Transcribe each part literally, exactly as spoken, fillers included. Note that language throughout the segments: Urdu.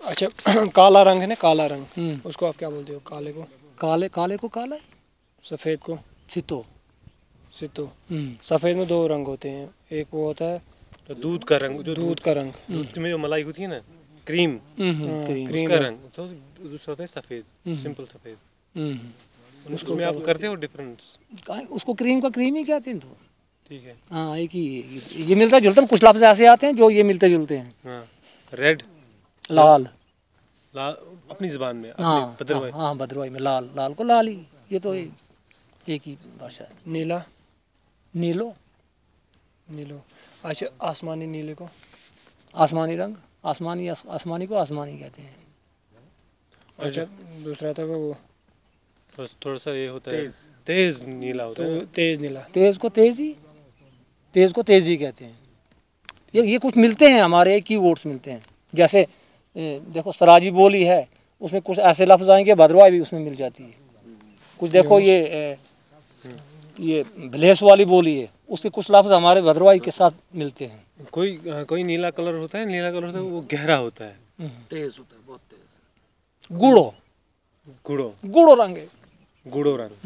اچھا کالا رنگ ہے نا, کالا رنگ, اس کو آپ کیا بولتے ہو؟ کالے کو کالے کالے کو کالا, سفید کو چتو. سیتو. سفید میں دو رنگ ہوتے ہیں, ایک وہ ہوتا ہے دودھ کا رنگ, جو دودھ کا رنگ, دودھ میں جو ملائی ہوتی ہے نا, کریم, اس کریم کا رنگ. رنگ. دوسرا ہوتا ہے سفید, سمپل سفید. اس اس کو میں کیا آپ بولتے کرتے ہو ڈفرینس؟ اس کو کریم کا کریم ہی کہتے ہیں. تو ٹھیک ہے. ہاں ایک ہی, یہ ملتا جلتا, کچھ لفظ ایسے آتے ہیں جو یہ ملتے جلتے ہیں. ہاں ریڈ, لال, لال اپنی زبان میں, اپنے ہاں ہاں بدروائی. ہاں بھدروائی میں لال, لال کو لال ہی, یہ تو ایک ہی بھاشا ہے. نیلا, نیلو, نیلو. اچھا آسمانی نیلے کو آسمانی رنگ, آسمانی آسمانی کو آسمانی کہتے ہیں. اچھا دوسرا تھا وہ بس تھوڑا سا یہ ہوتا ہے تیز نیلا ہوتا تو ہے نا. تیز نیلا. تیز کو تیزی, تیز کو تیزی کہتے ہیں. یہ یہ کچھ ملتے ہیں ہمارے ایک ہی ورڈس ملتے ہیں. جیسے دیکھو سراجی بولی ہے, اس میں کچھ ایسے لفظ آئیں گے, بھدروائی بھی اس میں مل جاتی ہے. کچھ دیکھو پیوس. یہ یہ بھلیس والی بولی ہے, اس کے کچھ لفظ ہمارے بھدروائی کے ساتھ ملتے ہیں. کوئی کوئی نیلا کلر ہوتا ہے, نیلا کلر ہوتا ہے وہ گہرا ہوتا ہے, تیز ہوتا ہے, بہت تیز. گوڑو, گڑو, گوڑو رنگ ہے. گوڑو رنگ.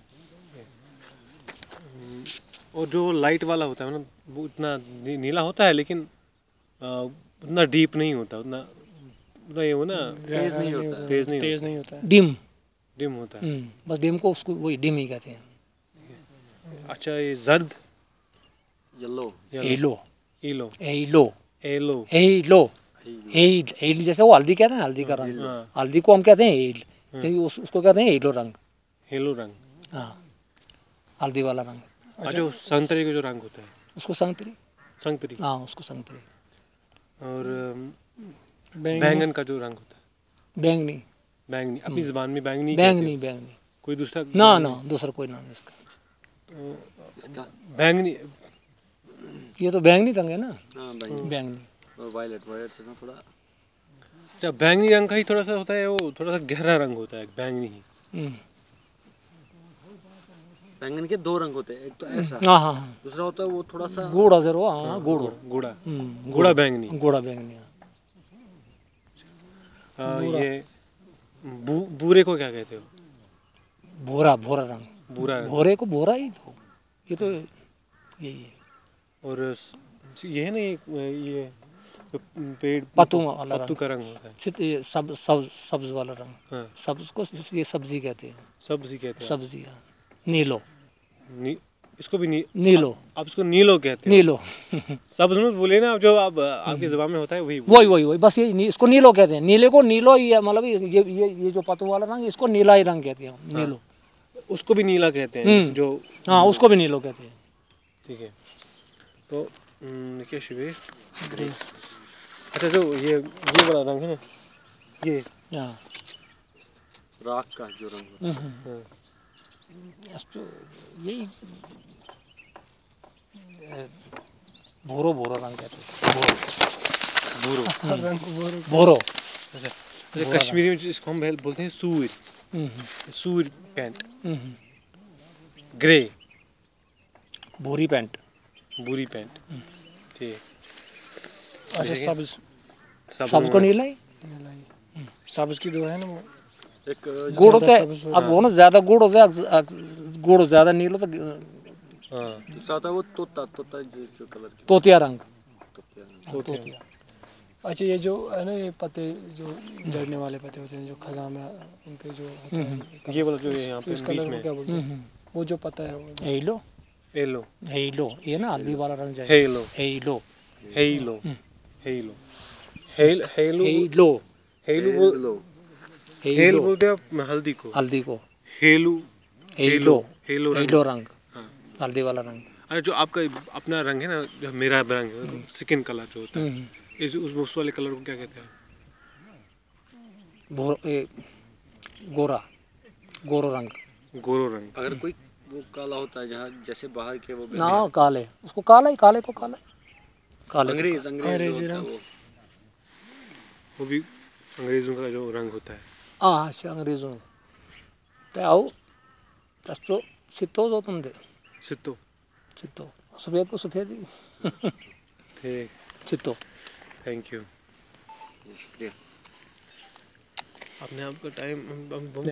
اور جو لائٹ والا ہوتا ہے نا, وہ اتنا نیلا ہوتا ہے لیکن اتنا ڈیپ نہیں ہوتا, اتنا اتنا یہ ہو نا تیز نہیں ہوتا, تیز نہیں ہوتا ہے. ڈم, ڈم ہوتا ہے. بس ڈم کو اس کو وہی ڈم ہی کہتے ہیں. اچھا یہ زرد, yellow, yellow, yellow, yellow, yellow, yellow, yellow, ایل جیسے وہ ہلدی کہتے ہیں, ہلدی کا رنگ, ہاں ہلدی کو ہم کہتے ہیں ایل, ہاں اس کو کہتے ہیں ایلو رنگ. ہیلو رنگ. ہاں ہلدی والا رنگ. اچھا وہ سنتری کا جو رنگ ہوتا ہے, اس کو سنگتری, سنتری. ہاں اس کو سنگتری. اور بینگنی. بینگن کا جو رنگ ہوتا ہے, بینگنی, بینگنی اپنی زبان میں بینگنی کہتے ہو, بینگنی, بینگنی, کوئی دوسرا نہ نام نہ نہیں؟ دوسرا کوئی نام اس کا. تو بینگنی, یہ تو بینگنی رنگ ہے نا, بینگنی. وائلٹ, وائلٹ سے نا تھوڑا. اچھا بینگنی رنگ کا ہی تھوڑا سا ہوتا ہے, وہ تھوڑا سا گہرا رنگ ہوتا ہے بینگنی ہی. بینگن کے دو رنگ ہوتے ہیں, ایک تو ایسا, ہاں ہاں, دوسرا ہوتا ہے وہ تھوڑا سا گوڑا, ضرور ہاں گوڑو, گوڑا, گوڑا گوڑو, بینگنی. گوڑا بینگنی. بورا. یہ بورے کو کیا کہتے ہو؟ بھورا, بھورا رنگ, بھورا رنگ. بھورے کو بھورا ہی تو, یہ تو یہی ہے. اور یہ ہے نا یہ پیڑ پتوں والا پتو کا رنگ ہوتا ہے, سبز سبز سبز والا رنگ, ہاں سبز کو یہ سبزی کہتے ہیں. سبزی کہتے ہیں آپ. سبزی, ہاں. نیلو, اس کو بھی نی نیلو, آپ اس کو نیلو کہتے ہو. نیلو, سبز مت بولے نا, اب جو آپ آپ کی زبان میں ہوتا ہے وہی وہی بولے. وہی وہی بس یہ اس کو نیلو کہتے ہیں. نیلے کو نیلو ہی ہے, مطلب یہ یہ جو پتوں والا رنگ, اس کو نیلا ہی رنگ کہتے ہیں, ہاں نیلو. اس کو بھی نیلا کہتے ہیں, جس جو ہاں اس کو بھی نیلو کہتے ہیں. ٹھیک ہے. تو کیا شبیر, گرے. اچھا جو یہ یہ بڑا رنگ ہے نا, یہ ہاں راکھ کا جو رنگ ہوتا ہے, ہاں یہی بھورو, بھورو رنگ کہتے ہیں. بھورو, ہر رنگ کو بورو کہتے بھورو, اچھا اچھا بھورا کشمیری میں اس کو ہم بولتے ہیں سوئی, سوئی پینٹ, گرے, بھوری پینٹ, بھوری پینٹ, ٹھیک. اچھا جیسے کہ سبز. سبز کو نیلا ہی. نیلا ہی. سبز کی دو ہے نا وہ, ایک گڑ زیادہ ہوتا ہے, سبز اب ہوتا وہ نا زیادہ گڑ ہوتا ہے, گڑ زیادہ نیلا تو ہاں دوسرا ہوتا ہے وہ طوطا, طوطا جو کلر کی, طوطیا رنگ, توتے طوطیا. اچھا یہ جو ہے نا یہ پتے جو جڑنے والے پتے ہوتے ہیں, جو خزاں میں ان کے جو ہوتا ہے یہ کلر, والا جو اس یہاں تو پہ اس بیچ کلر کو میں کیا بولتے ہیں, وہ جو پتہ ہے وہ جو ایلو, ایلو, ایلو, یہ نا ہلدی والا رنگ جائے, ہیلو, ایلو, ہیلو, ہیلو, ہیل ہیلو, ایلو, ہیلو بول, ہیل ایلو, بولتے آپ ہلدی کو, ہلدی کو, ہیلو, ہیلو, ایلو, ہیلو رنگ ایلو ہوتا ہے. ہاں ہلدی والا رنگ. ارے جو آپ کا اپنا رنگ ہے نا, جو میرا رنگ ہے, سکن کلر جو ہوتا ہے, اس اس والے کلر کو کیا کہتے ہیں؟ گورا, گورو رنگ. گورو رنگ. اگر کوئی وہ کالا ہوتا ہے, جہاں جیسے باہر کے وہ کالے, اس کو کالا ہی, کالے کو کالا ہی, انگریز, انگریز جو انگریزی ہوتا ہے رنگ. وہ, وہ بھی انگریزوں کا جو رنگ ہوتا ہے. ہاں اچھا انگریزوں تو آؤ تس تو سیتا ہو تم دیر ستو, چتو, سفید کو سفید ہی, ٹھیک, چتو. Thank you. شکریہ. اپنے آپ کا ٹائم